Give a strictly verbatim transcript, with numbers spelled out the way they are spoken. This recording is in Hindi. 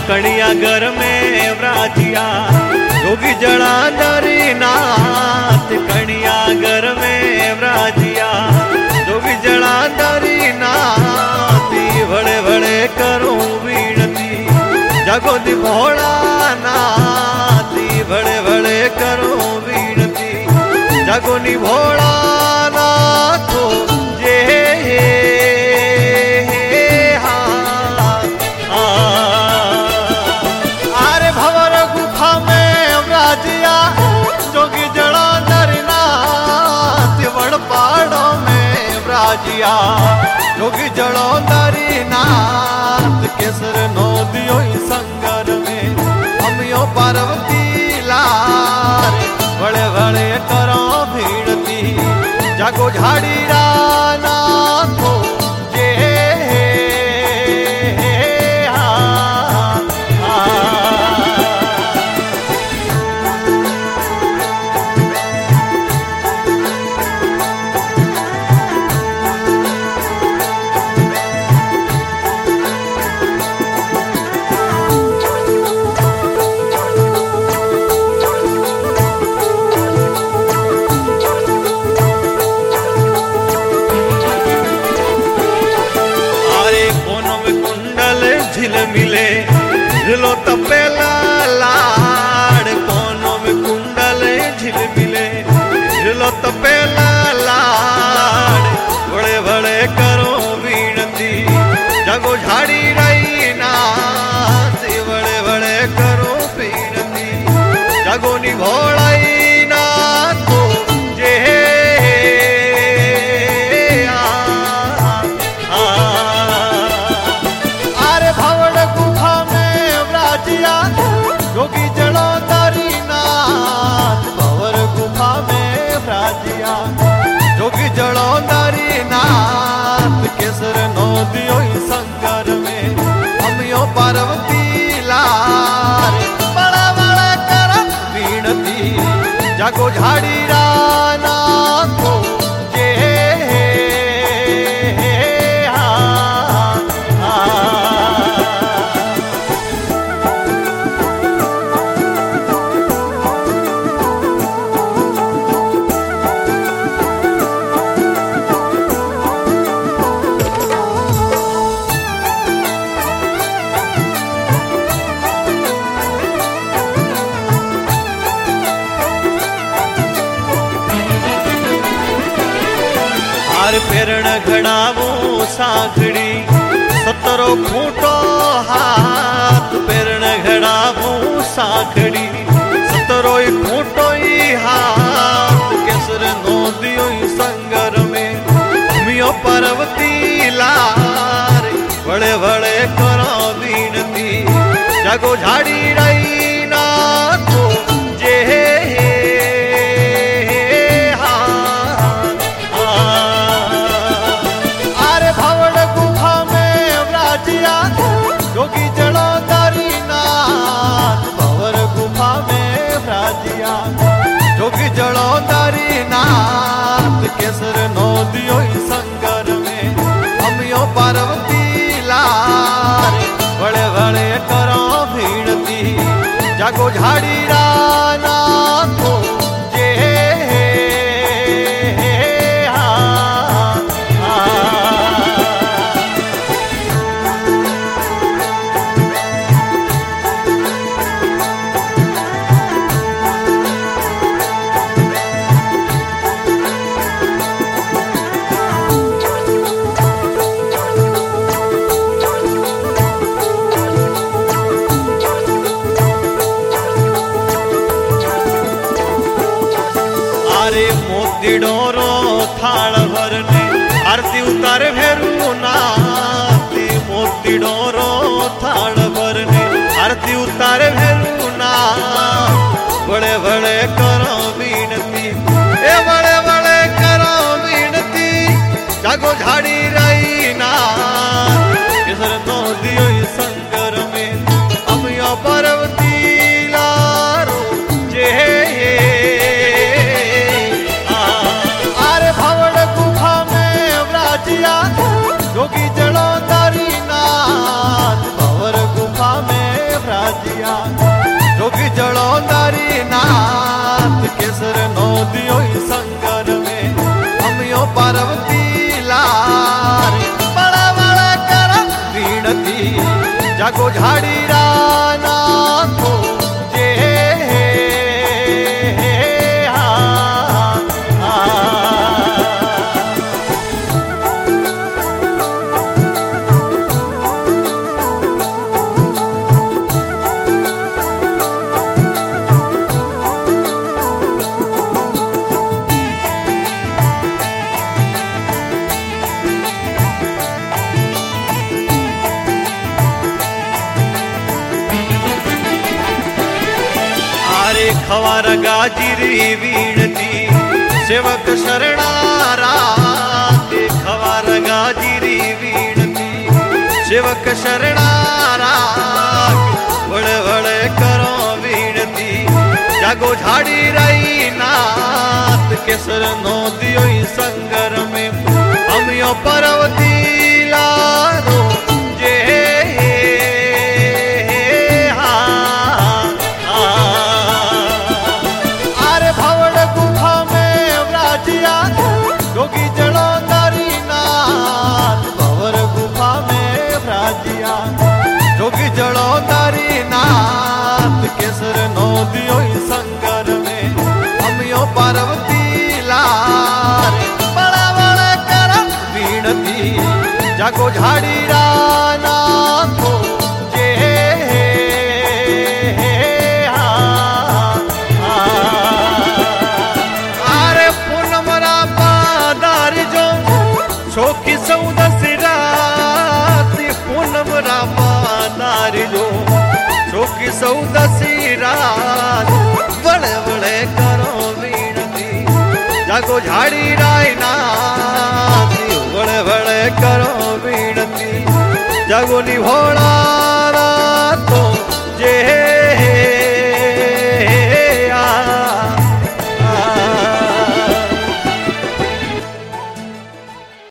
कणिया घर में व्राजिया जोगी जड़ांदरी नाथ। कणिया घर में व्राजिया जोगी जड़ांदरी नाथ। भले भले करूं विनती जागो दी भोला नाथ। भले भले करूं विनती जागो नी भोला नाथ। जे जोगी जड़ांदर नाथ। वड़ पहाड़ों में व्राजिया जोगी जड़ांदरी नाथ। केसर नोदियो संगर में हमियो पार्वती लार। बड़े बड़े करो भीड़ती जागो झाड़ी नाथो। जे मिले झिलो तपेला लाड़। कोनों में कुंडल झिल मिले झिलो तपेला लाड़। बड़े बड़े करो विनती जागो झाड़ी रही नाथ। बड़े बड़े करो विनती जागो नी भोलाई नाथ। जे जोगी जड़ांदरी नाथ। भंवर गुफा में व्राजिया जोगी जड़ांदरी नाथ। केसर नोदियो संगर में हमियो पार्वती लार। बड़ा बड़ा कर विनती जागो झाड़ी नाथो। जे पेरण घड़ावो साखड़ी सतरो फूटो हाथ। पेरण घड़ावो साखड़ी सतरो फूटो हाथ। केसर नोदियो संगर में हमियो पार्वती लार। बड़े बड़े करो विनती जागो झाड़ी रही नाथो। जे जोगी जड़ांदरी नाथ। भंवर गुफा में व्राजिया जोगी जड़ांदरी नाथ। केसर नोदियो संगर में हमियो पार्वती लार। बड़े बड़े करो भीड़ती जागो झाड़ी नाथो। जे डोरो थाल भरने आरती उतारे भेरू नाथ। मोती डोरो थाल भरने आरती उतारे भेरू नाथ। बड़े बड़े करो विनती ए बड़े बड़े करो विनती जागो झाड़ी रही नाथ। केसर नोदियो संगर में हमियो पार्वती लारो। जे जोगी जड़ांदरी नाथ। भंवर गुफा में धारी नाथ केसर नो दियो संगर में हम यो पार्वती लार बड़ा बड़ा कर विनती जागो झाड़ी नाथो जे खवार गाजिरी वीणती सेवक शरणारा खवार गाजिरी वीणती सेवक शरणारा वड़ वड़ करो वीणती जागो झाड़ी रही नाथ केसर नो दियो संगर में हम यो पर्वती लारो जे जोगी जड़ो नारी नाथ भंवर गुफा में भ्राजिया जोगी जड़ो नारी नाथ केसर नो दियो संगर में हम यो पार्वती लार बड़ा बड़ा कर विनती जागो झाड़ी नाथो जे छोकी सौदसी रात पूनम रामा नारी जो छोकी सौदसी रात बड़े बड़े करो विनती जागो झाड़ी राय नाथ बड़े बड़े करो विनती जागो निभोड़ा